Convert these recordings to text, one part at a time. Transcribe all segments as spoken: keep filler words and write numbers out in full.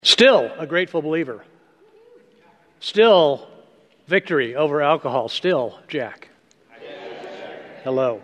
Still a grateful believer. Still victory over alcohol. Still Jack. Hello.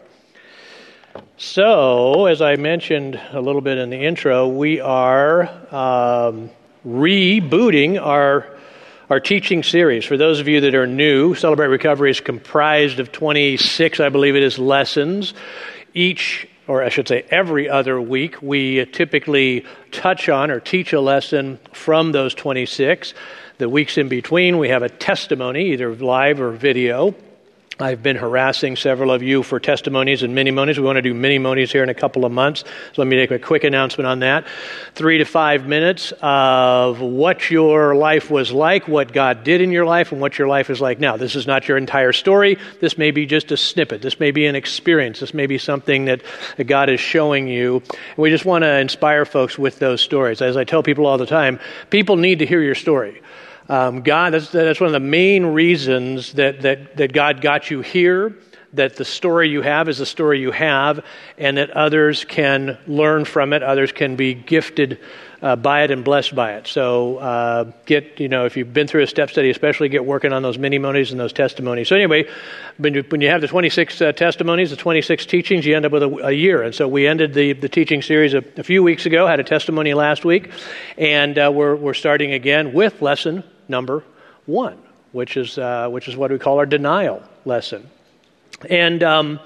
So, as I mentioned a little bit in the intro, we are um, rebooting our our teaching series. For those of you that are new, Celebrate Recovery is comprised of twenty-six, I believe it is, lessons. Each, or I should say every other week, we typically touch on or teach a lesson from those twenty-six. The weeks in between, we have a testimony, either live or video. I've been harassing several of you for testimonies and mini-monies. We want to do mini-monies here in a couple of months. So let me make a quick announcement on that. Three to five minutes of what your life was like, what God did in your life, and what your life is like now. This is not your entire story. This may be just a snippet. This may be an experience. This may be something that God is showing you. And we just want to inspire folks with those stories. As I tell people all the time, people need to hear your story. Um, God, that's, that's one of the main reasons that, that, that God got you here, that the story you have is the story you have, and that others can learn from it, others can be gifted uh, by it and blessed by it. So uh, get, you know, if you've been through a step study, especially get working on those mini-monies and those testimonies. So anyway, when you, when you have the twenty-six uh, testimonies, the twenty-six teachings, you end up with a, a year. And so we ended the, the teaching series a, a few weeks ago, had a testimony last week, and uh, we're, we're starting again with lesson number one, which is uh, which is what we call our denial lesson. And um,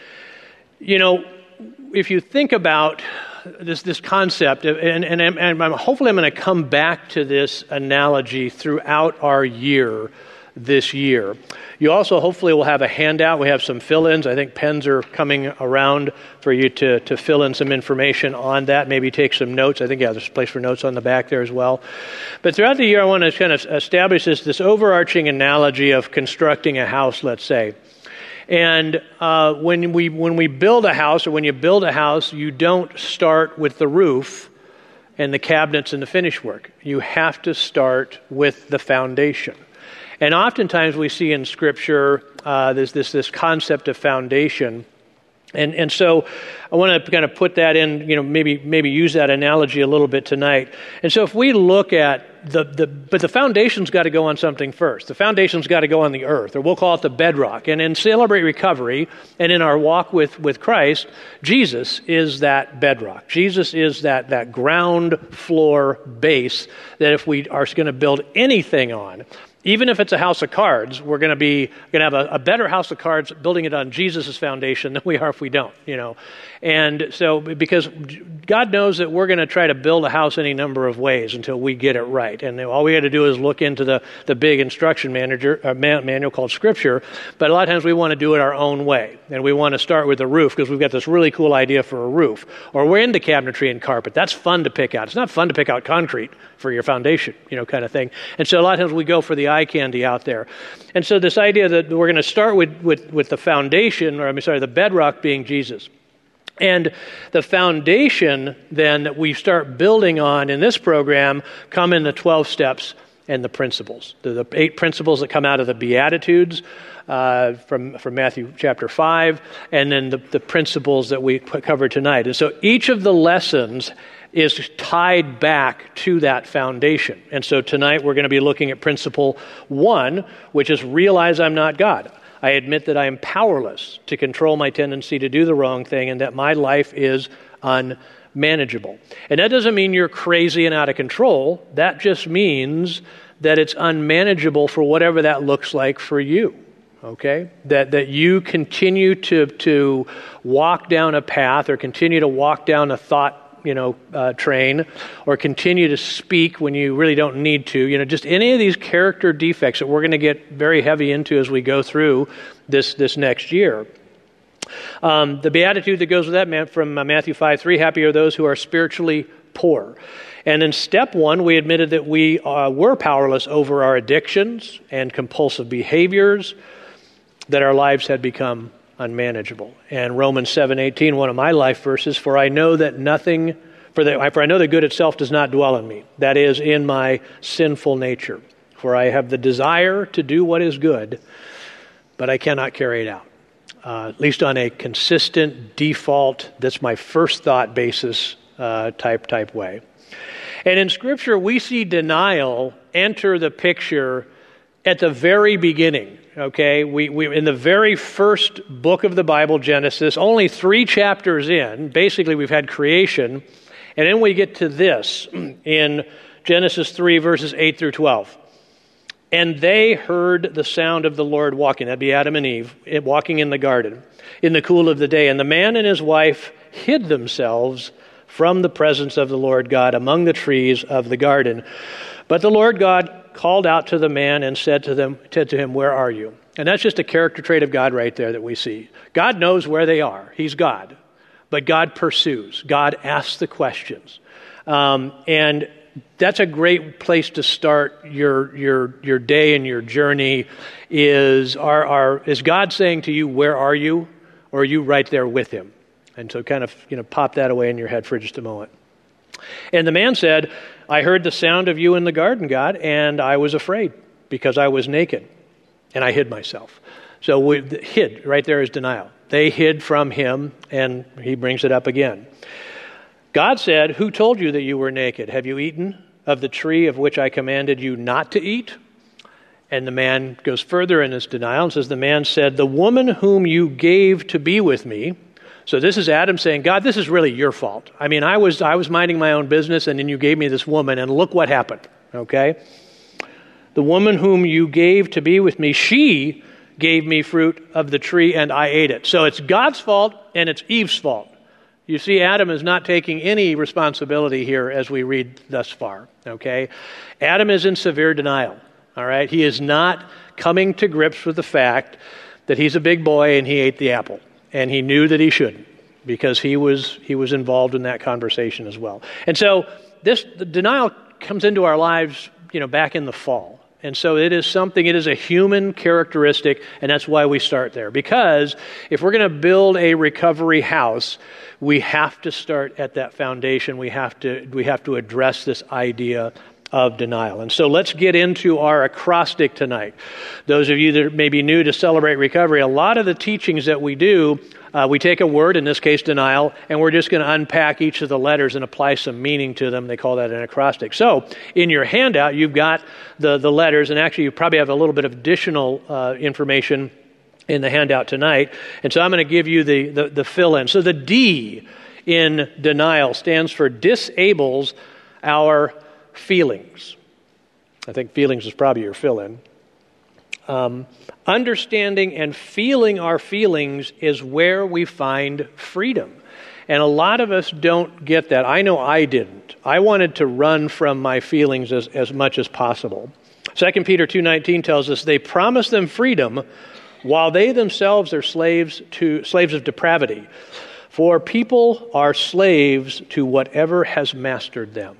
you know, if you think about this this concept, and and, and I'm, hopefully I'm going to come back to this analogy throughout our year this year. You also hopefully will have a handout. We have some fill-ins. I think pens are coming around for you to, to fill in some information on that, maybe take some notes. I think, yeah, there's a place for notes on the back there as well. But throughout the year, I want to kind of establish this, this overarching analogy of constructing a house, let's say. And uh, when we when we build a house, or when you build a house, you don't start with the roof and the cabinets and the finish work. You have to start with the foundation. And oftentimes we see in Scripture uh, this this this concept of foundation, and and so I want to kind of put that in, you know, maybe maybe use that analogy a little bit tonight. And so if we look at the the but the foundation's got to go on something first. The foundation's got to go on the earth, or we'll call it the bedrock. And in Celebrate Recovery, and in our walk with with Christ, Jesus is that bedrock. Jesus is that that ground floor base that if we are going to build anything on, even if it's a house of cards, we're going to be going to have a, a better house of cards building it on Jesus' foundation than we are if we don't, you know. And so, because God knows that we're going to try to build a house any number of ways until we get it right. And all we got to do is look into the, the big instruction manager, uh, man, manual called Scripture. But a lot of times we want to do it our own way. And we want to start with the roof because we've got this really cool idea for a roof. Or we're into cabinetry and carpet. That's fun to pick out. It's not fun to pick out concrete for your foundation, you know, kind of thing. And so a lot of times we go for the eye candy out there. And so this idea that we're going to start with, with, with the foundation, or I'm sorry, the bedrock being Jesus. And the foundation then that we start building on in this program come in the twelve steps and the principles. The, the eight principles that come out of the Beatitudes uh, from, from Matthew chapter five, and then the, the principles that we covered tonight. And so each of the lessons is tied back to that foundation. And so tonight we're going to be looking at principle one, which is realize I'm not God. I admit that I am powerless to control my tendency to do the wrong thing, and that my life is unmanageable. And that doesn't mean you're crazy and out of control. That just means that it's unmanageable for whatever that looks like for you. Okay? That that you continue to to walk down a path, or continue to walk down a thought you know, uh, train, or continue to speak when you really don't need to. You know, just any of these character defects that we're going to get very heavy into as we go through this this next year. Um, the beatitude that goes with that, man, from uh, Matthew five three, happy are those who are spiritually poor. And in step one, we admitted that we uh, were powerless over our addictions and compulsive behaviors, that our lives had become unmanageable. And Romans seven eighteen, one of my life verses, for I know that nothing, for, the, for I know that good itself does not dwell in me, that is, in my sinful nature. For I have the desire to do what is good, but I cannot carry it out. Uh, at least on a consistent default, that's my first thought basis uh, type type way. And in Scripture, we see denial enter the picture at the very beginning, okay? We, we in the very first book of the Bible, Genesis, only three chapters in, basically we've had creation, and then we get to this in Genesis three, verses eight through twelve. And they heard the sound of the Lord walking, that'd be Adam and Eve, walking in the garden in the cool of the day. And the man and his wife hid themselves from the presence of the Lord God among the trees of the garden. But the Lord God called out to the man and said to them, said to him, "Where are you?" And that's just a character trait of God right there that we see. God knows where they are. He's God. But God pursues. God asks the questions. Um, and that's a great place to start your your your day and your journey. Is are are is God saying to you, "Where are you?" Or are you right there with him? And so kind of, you know, pop that away in your head for just a moment. And the man said, "I heard the sound of you in the garden, God, and I was afraid because I was naked and I hid myself." So we, hid, right there is denial. They hid from him, and he brings it up again. God said, "Who told you that you were naked? Have you eaten of the tree of which I commanded you not to eat?" And the man goes further in his denial and says, the man said, "The woman whom you gave to be with me." So this is Adam saying, "God, this is really your fault. I mean, I was I was minding my own business, and then you gave me this woman, and look what happened." Okay? "The woman whom you gave to be with me, she gave me fruit of the tree, and I ate it." So it's God's fault, and it's Eve's fault. You see, Adam is not taking any responsibility here as we read thus far. Okay? Adam is in severe denial. All right? He is not coming to grips with the fact that he's a big boy and he ate the apple. And he knew that he shouldn't, because he was he was involved in that conversation as well. And so this the denial comes into our lives, you know, back in the fall. And so it is something, it is a human characteristic, and that's why we start there. Because if we're going to build a recovery house, we have to start at that foundation. We have to we have to address this idea of denial. And so let's get into our acrostic tonight. Those of you that may be new to Celebrate Recovery, a lot of the teachings that we do, uh, we take a word, in this case denial, and we're just going to unpack each of the letters and apply some meaning to them. They call that an acrostic. So in your handout, you've got the, the letters, and actually you probably have a little bit of additional uh, information in the handout tonight. And so I'm going to give you the, the, the fill-in. So the D in denial stands for disables our feelings. I think feelings is probably your fill-in. Um, understanding and feeling our feelings is where we find freedom. And a lot of us don't get that. I know I didn't. I wanted to run from my feelings as, as much as possible. Second Peter two nineteen tells us, "They promise them freedom while they themselves are slaves to slaves of depravity. For people are slaves to whatever has mastered them."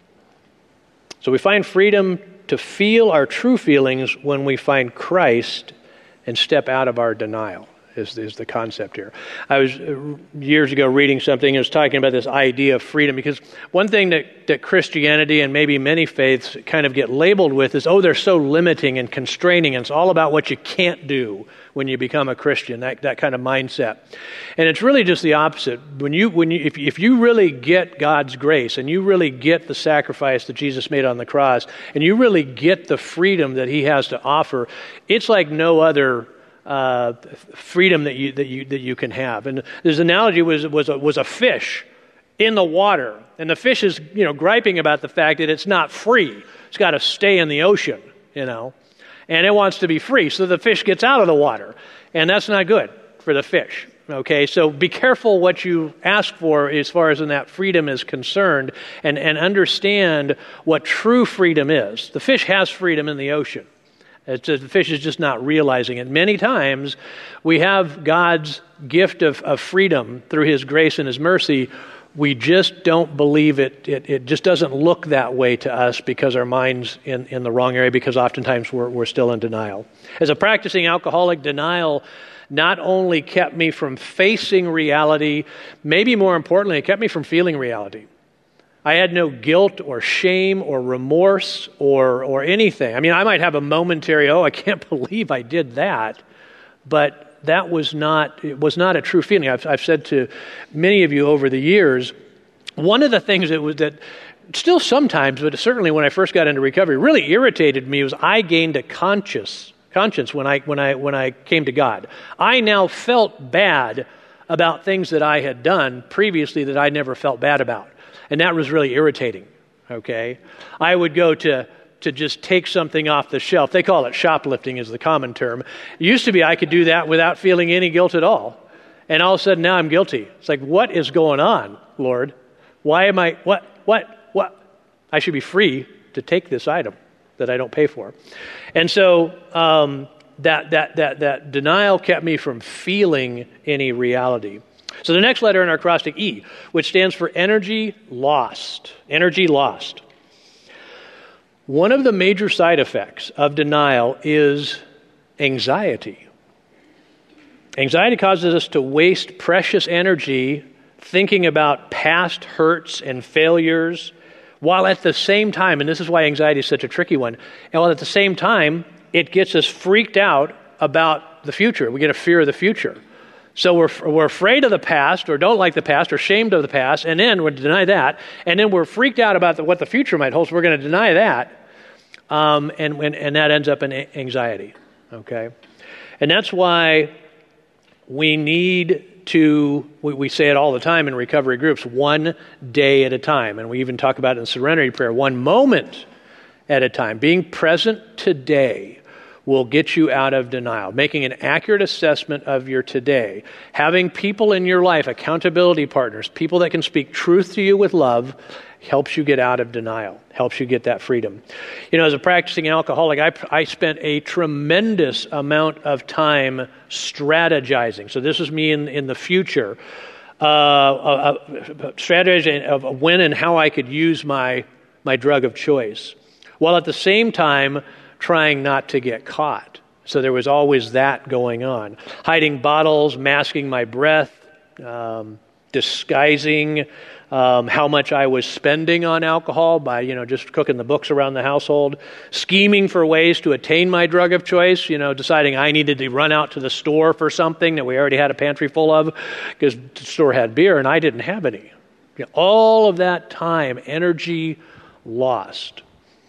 So we find freedom to feel our true feelings when we find Christ and step out of our denial, is, is the concept here. I was uh, years ago reading something, it was talking about this idea of freedom, because one thing that, that Christianity and maybe many faiths kind of get labeled with is, oh, they're so limiting and constraining, and it's all about what you can't do when you become a Christian, that, that kind of mindset. And it's really just the opposite. When you, when you, if, if you really get God's grace, and you really get the sacrifice that Jesus made on the cross, and you really get the freedom that he has to offer, it's like no other uh, freedom that you that you that you can have. And this analogy was was a, was a fish in the water, and the fish is, you know, griping about the fact that it's not free. It's got to stay in the ocean, you know. And it wants to be free, so the fish gets out of the water. And that's not good for the fish, okay? So be careful what you ask for as far as in that freedom is concerned, and, and understand what true freedom is. The fish has freedom in the ocean. It's, the fish is just not realizing it. Many times we have God's gift of, of freedom through his grace and his mercy. We just don't believe it. It, it just doesn't look that way to us because our mind's in, in the wrong area, because oftentimes we're, we're still in denial. As a practicing alcoholic, denial not only kept me from facing reality, maybe more importantly, it kept me from feeling reality. I had no guilt or shame or remorse or or anything. I mean, I might have a momentary, oh, I can't believe I did that, but that was not, it was not a true feeling. I've, I've said to many of you over the years, one of the things that was that still sometimes, but certainly when I first got into recovery, really irritated me was I gained a conscious conscience when I when I when I came to God. I now felt bad about things that I had done previously that I never felt bad about, and that was really irritating. Okay, I would go to to just take something off the shelf. They call it shoplifting, is the common term. It used to be I could do that without feeling any guilt at all, and all of a sudden now I'm guilty. It's like, what is going on, Lord? Why am I? What? What? What? I should be free to take this item that I don't pay for. And so um, that, that, that, that denial kept me from feeling any reality. So the next letter in our acrostic, E, which stands for energy lost. Energy lost. One of the major side effects of denial is anxiety. Anxiety causes us to waste precious energy thinking about past hurts and failures, while at the same time, and this is why anxiety is such a tricky one, and while at the same time, it gets us freaked out about the future. We get a fear of the future. So we're we're afraid of the past, or don't like the past, or ashamed of the past, and then we deny that, and then we're freaked out about the, what the future might hold, so we're going to deny that, um, and, and, and that ends up in anxiety, okay? And that's why we need to, we, we say it all the time in recovery groups, one day at a time. And we even talk about it in serenity prayer, one moment at a time. Being present today will get you out of denial. Making an accurate assessment of your today. Having people in your life, accountability partners, people that can speak truth to you with love, helps you get out of denial, helps you get that freedom. You know, as a practicing alcoholic, I, I spent a tremendous amount of time strategizing. So this is me in, in the future, uh, uh, strategizing of when and how I could use my, my drug of choice, while at the same time trying not to get caught. So there was always that going on. Hiding bottles, masking my breath, um, disguising Um, how much I was spending on alcohol by, you know, just cooking the books around the household, scheming for ways to attain my drug of choice, you know, deciding I needed to run out to the store for something that we already had a pantry full of because the store had beer and I didn't have any. You know, all of that time, energy lost.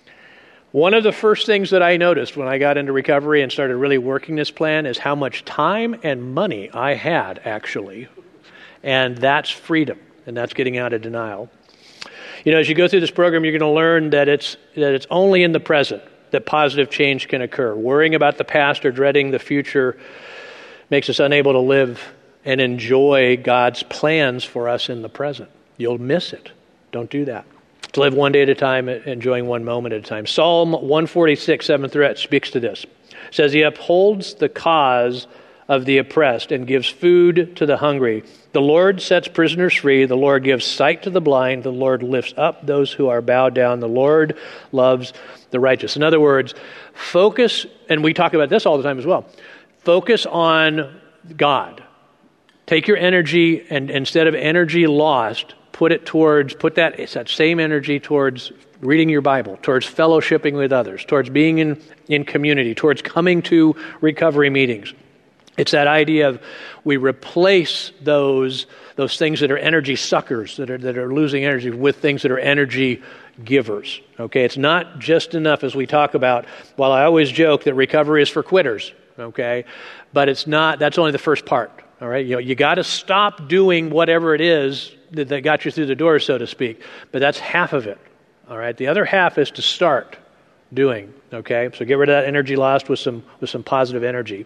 One of the first things that I noticed when I got into recovery and started really working this plan is how much time and money I had, actually. And that's freedom. And that's getting out of denial. You know, as you go through this program, you're going to learn that it's that it's only in the present that positive change can occur. Worrying about the past or dreading the future makes us unable to live and enjoy God's plans for us in the present. You'll miss it. Don't do that. To live one day at a time, enjoying one moment at a time. Psalm one forty-six, seven through eight speaks to this. It says, He upholds the cause of the oppressed and gives food to the hungry. The Lord sets prisoners free. The Lord gives sight to the blind. The Lord lifts up those who are bowed down. The Lord loves the righteous. In other words, focus, and we talk about this all the time as well, focus on God. Take your energy, and instead of energy lost, put it towards, put that, it's that same energy towards reading your Bible, towards fellowshipping with others, towards being in, in community, towards coming to recovery meetings. It's that idea of we replace those those things that are energy suckers, that are that are losing energy, with things that are energy givers. Okay, it's not just enough, as we talk about. While I always joke that recovery is for quitters, okay, but it's not. That's only the first part. All right, you know, you got to stop doing whatever it is that, that got you through the door, so to speak. But that's half of it. All right, the other half is to start doing. Okay, so get rid of that energy lost with some with some positive energy.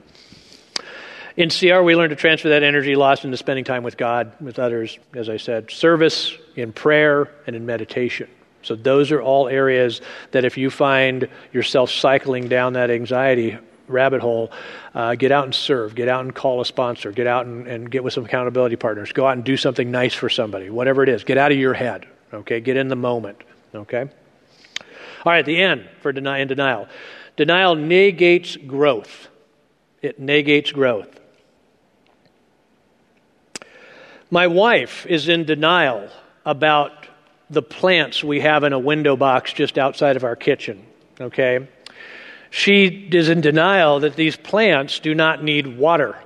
In C R, we learn to transfer that energy lost into spending time with God, with others, as I said, service, in prayer, and in meditation. So those are all areas that if you find yourself cycling down that anxiety rabbit hole, uh, get out and serve, get out and call a sponsor, get out and, and get with some accountability partners, go out and do something nice for somebody, whatever it is. Get out of your head, okay? Get in the moment, okay? All right, the N for deny and denial. Denial negates growth. It negates growth. My wife is in denial about the plants we have in a window box just outside of our kitchen, okay? She is in denial that these plants do not need water.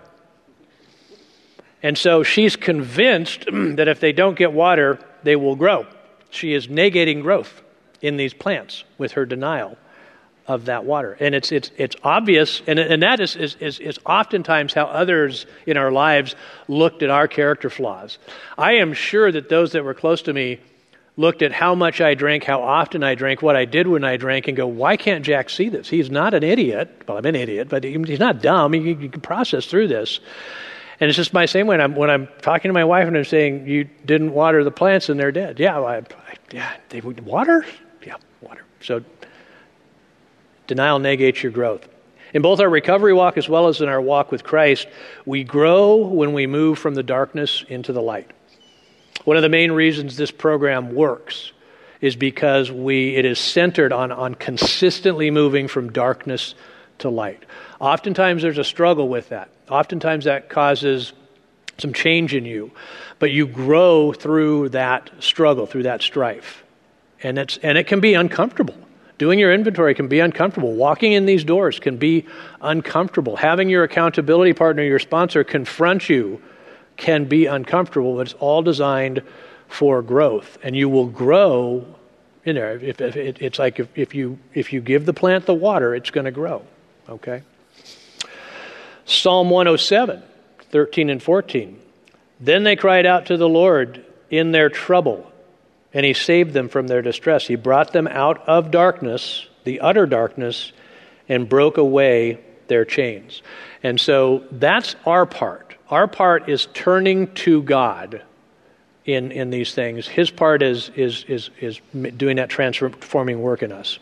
And so she's convinced that if they don't get water, they will grow. She is negating growth in these plants with her denial of that water. And it's it's it's obvious, and and that is, is, is, is oftentimes how others in our lives looked at our character flaws. I am sure that those that were close to me looked at how much I drank, how often I drank, what I did when I drank, and go, why can't Jack see this? He's not an idiot. Well, I'm an idiot, but he, he's not dumb. He, he can process through this. And it's just my same way when I'm, when I'm talking to my wife and I'm saying, you didn't water the plants and they're dead. Yeah, I, I, yeah, they water? Yeah, water. So denial negates your growth. In both our recovery walk as well as in our walk with Christ, we grow when we move from the darkness into the light. One of the main reasons this program works is because we it is centered on, on consistently moving from darkness to light. Oftentimes there's a struggle with that. Oftentimes that causes some change in you, but you grow through that struggle, through that strife. And it's and it can be uncomfortable. Doing your inventory can be uncomfortable. Walking in these doors can be uncomfortable. Having your accountability partner, your sponsor, confront you can be uncomfortable, but it's all designed for growth. And you will grow in there. If, if, if, it's like if, if you if you give the plant the water, it's going to grow. Okay? Psalm one oh seven, thirteen and fourteen. Then they cried out to the Lord in their trouble, and he saved them from their distress. He brought them out of darkness, the utter darkness, and broke away their chains. And so that's our part. Our part is turning to God in, in these things. His part is, is, is, is doing that transforming work in us.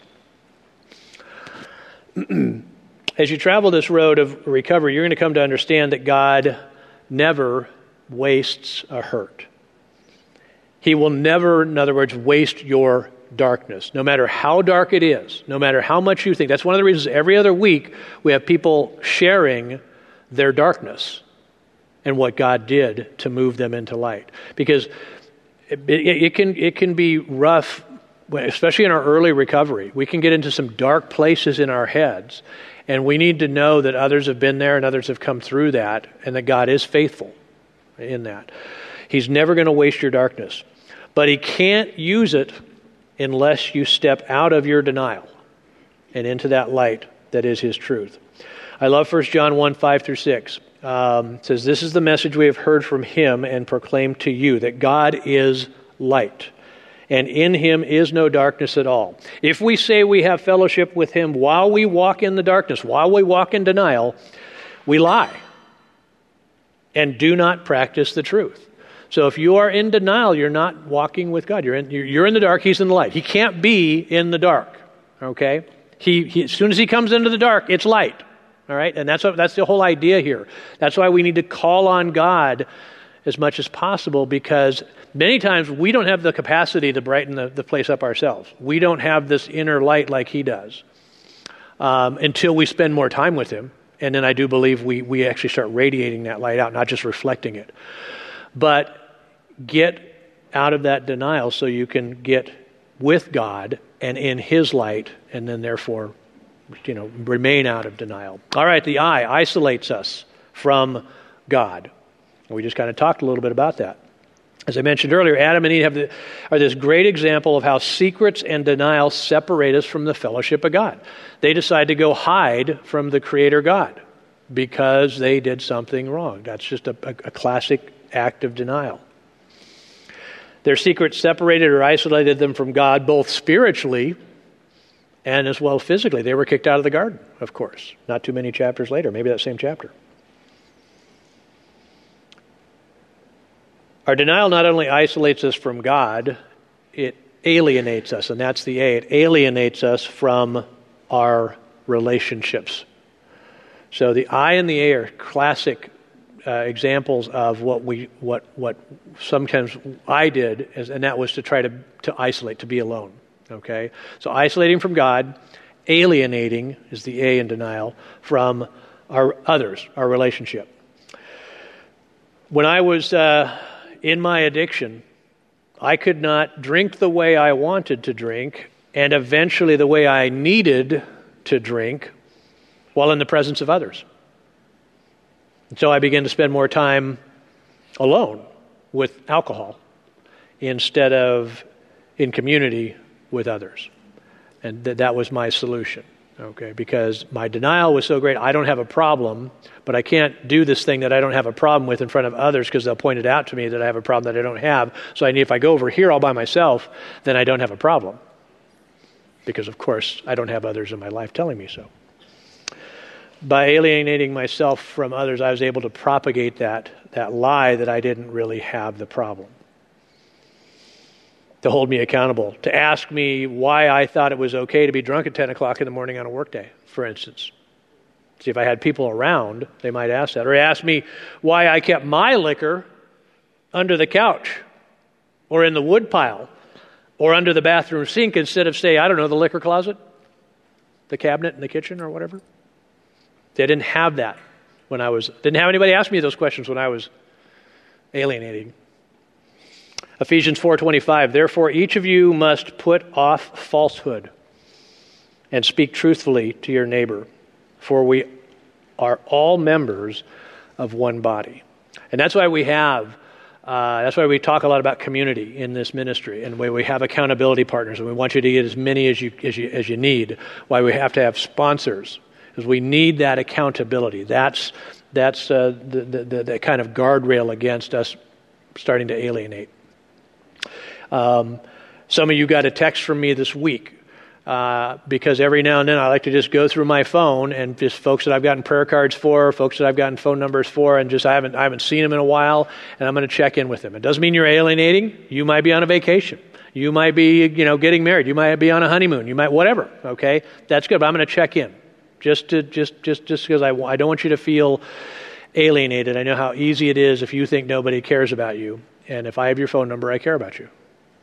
As you travel this road of recovery, you're going to come to understand that God never wastes a hurt. He will never, in other words, waste your darkness, no matter how dark it is, no matter how much you think. That's one of the reasons every other week we have people sharing their darkness and what God did to move them into light. Because it, it, it can it can be rough, especially in our early recovery. We can get into some dark places in our heads, and we need to know that others have been there and others have come through that, and that God is faithful in that. He's never going to waste your darkness. But he can't use it unless you step out of your denial and into that light that is his truth. I love First John one, five through six. Um, it says, this is the message we have heard from him and proclaimed to you, that God is light, and in him is no darkness at all. If we say we have fellowship with him while we walk in the darkness, while we walk in denial, we lie and do not practice the truth. So if you are in denial, you're not walking with God. You're in, you're in the dark, he's in the light. He can't be in the dark, okay? He, he as soon as he comes into the dark, it's light, all right? And that's what, that's the whole idea here. That's why we need to call on God as much as possible, because many times we don't have the capacity to brighten the, the place up ourselves. We don't have this inner light like he does um, until we spend more time with him. And then I do believe we, we actually start radiating that light out, not just reflecting it. But get out of that denial so you can get with God and in his light, and then therefore, you know, remain out of denial. All right, the I isolates us from God. We just kind of talked a little bit about that. As I mentioned earlier, Adam and Eve have the, are this great example of how secrets and denial separate us from the fellowship of God. They decide to go hide from the Creator God because they did something wrong. That's just a, a, a classic act of denial. Their secrets separated or isolated them from God, both spiritually and as well physically. They were kicked out of the garden, of course, not too many chapters later, maybe that same chapter. Our denial not only isolates us from God, it alienates us, and that's the A. It alienates us from our relationships. So the I and the A are classic Uh, examples of what we what what sometimes I did, as, and that was to try to to isolate, to be alone. Okay, so isolating from God, alienating is the A in denial from our others, our relationship. When I was uh, in my addiction, I could not drink the way I wanted to drink, and eventually the way I needed to drink, while in the presence of others. And so I began to spend more time alone with alcohol instead of in community with others. And th- that was my solution, okay? Because my denial was so great, I don't have a problem, but I can't do this thing that I don't have a problem with in front of others because they'll point it out to me that I have a problem that I don't have. So I need, if I go over here all by myself, then I don't have a problem. Because, of course, I don't have others in my life telling me so. By alienating myself from others, I was able to propagate that, that lie that I didn't really have the problem. To hold me accountable, to ask me why I thought it was okay to be drunk at ten o'clock in the morning on a workday, for instance. See, if I had people around, they might ask that. Or ask me why I kept my liquor under the couch or in the woodpile or under the bathroom sink instead of, say, I don't know, the liquor closet, the cabinet in the kitchen or whatever. They didn't have that when I was, didn't have anybody ask me those questions when I was alienating. Ephesians four twenty-five, therefore each of you must put off falsehood and speak truthfully to your neighbor, for we are all members of one body. And that's why we have, uh, that's why we talk a lot about community in this ministry, and why we have accountability partners, and we want you to get as many as you as you as you need. Why we have to have sponsors, because we need that accountability. That's that's uh, the, the the kind of guardrail against us starting to alienate. Um, some of you got a text from me this week. Uh, because every now and then I like to just go through my phone and just folks that I've gotten prayer cards for, folks that I've gotten phone numbers for, and just I haven't I haven't seen them in a while, and I'm going to check in with them. It doesn't mean you're alienating. You might be on a vacation. You might be, you know, getting married. You might be on a honeymoon. You might whatever. Okay, that's good. But I'm going to check in just to just just just because I I don't want you to feel alienated. I know how easy it is if you think nobody cares about you, and if I have your phone number, I care about you.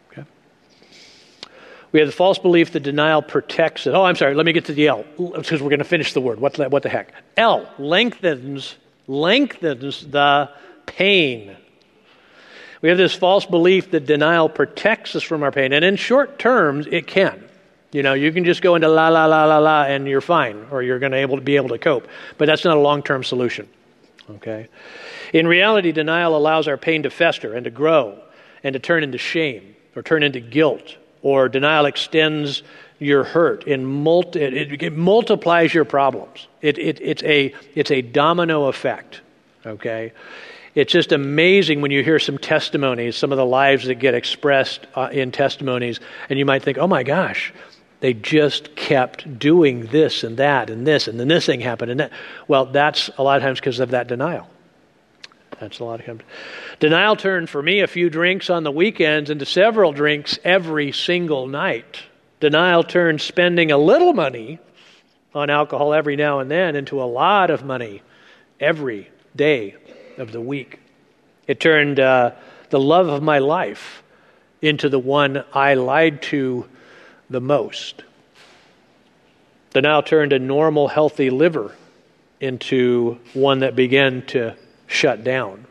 We have the false belief that denial protects it. Oh, I'm sorry. Let me get to the L, because we're going to finish the word. What the, what the heck? L, lengthens, lengthens the pain. We have this false belief that denial protects us from our pain. And in short terms, it can. You know, you can just go into la, la, la, la, la, and you're fine, or you're going to able to be able to cope. But that's not a long-term solution. Okay? In reality, denial allows our pain to fester and to grow and to turn into shame or turn into guilt. Or denial extends your hurt. In multi, it, it multiplies your problems. It, it, it's a it's a domino effect. Okay, it's just amazing when you hear some testimonies, some of the lives that get expressed uh, in testimonies, and you might think, "Oh my gosh, they just kept doing this and that and this, and then this thing happened and that." Well, that's a lot of times because of that denial. That's a lot of times. Denial turned for me a few drinks on the weekends into several drinks every single night. Denial turned spending a little money on alcohol every now and then into a lot of money every day of the week. It turned uh, the love of my life into the one I lied to the most. Denial turned a normal, healthy liver into one that began to shut down.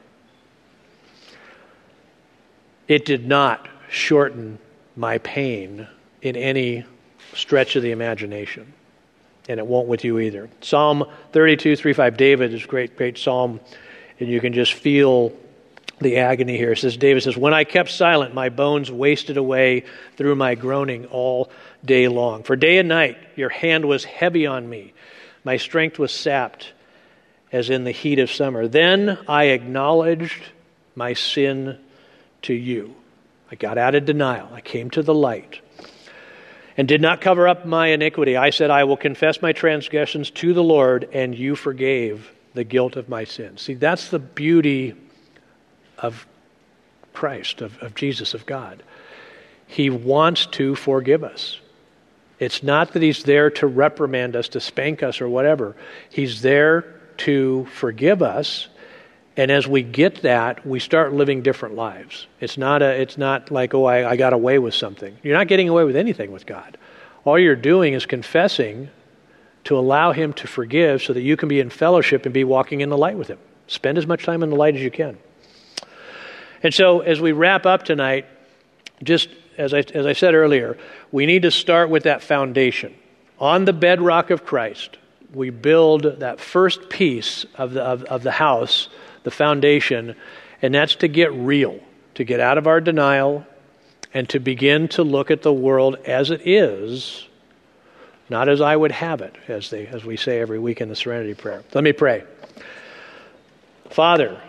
It did not shorten my pain in any stretch of the imagination. And it won't with you either. Psalm thirty-two, three, five, David is a great, great psalm. And you can just feel the agony here. It says, David says, when I kept silent, my bones wasted away through my groaning all day long. For day and night, your hand was heavy on me. My strength was sapped as in the heat of summer. Then I acknowledged my sin to you. I got out of denial. I came to the light and did not cover up my iniquity. I said, I will confess my transgressions to the Lord, and you forgave the guilt of my sins. See, that's the beauty of Christ, of, of Jesus, of God. He wants to forgive us. It's not that he's there to reprimand us, to spank us or whatever. He's there to forgive us, and as we get that, we start living different lives. It's not a. It's not like, oh, I, I got away with something. You're not getting away with anything with God. All you're doing is confessing to allow him to forgive so that you can be in fellowship and be walking in the light with him. Spend as much time in the light as you can. And so as we wrap up tonight, just as I, as I said earlier, we need to start with that foundation. On the bedrock of Christ, we build that first piece of the of, of the house, the foundation, and that's to get real, to get out of our denial and to begin to look at the world as it is, not as I would have it, as they as we say every week in the Serenity Prayer. Let me pray. Father,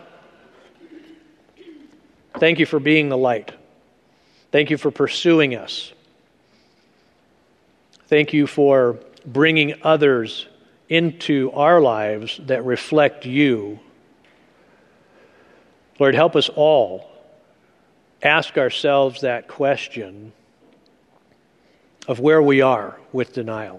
thank you for being the light. Thank you for pursuing us. Thank you for bringing others into our lives that reflect you. Lord, help us all ask ourselves that question of where we are with denial.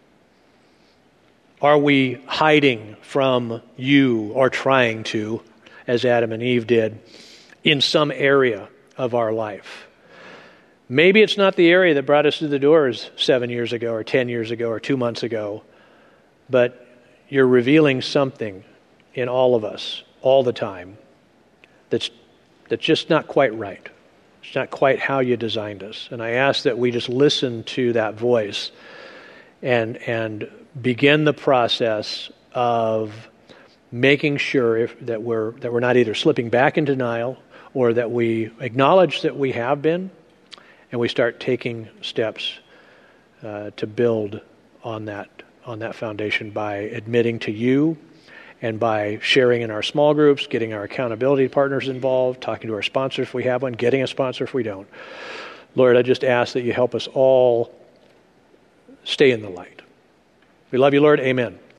Are we hiding from you or trying to, as Adam and Eve did, in some area of our life? Maybe it's not the area that brought us through the doors seven years ago or ten years ago or two months ago, but you're revealing something in all of us all the time that's that's just not quite right. It's not quite how you designed us. And I ask that we just listen to that voice and and begin the process of making sure if, that we're that we're not either slipping back in denial or that we acknowledge that we have been, and we start taking steps uh, to build on that on that foundation by admitting to you and by sharing in our small groups, getting our accountability partners involved, talking to our sponsor if we have one, getting a sponsor if we don't. Lord, I just ask that you help us all stay in the light. We love you, Lord. Amen.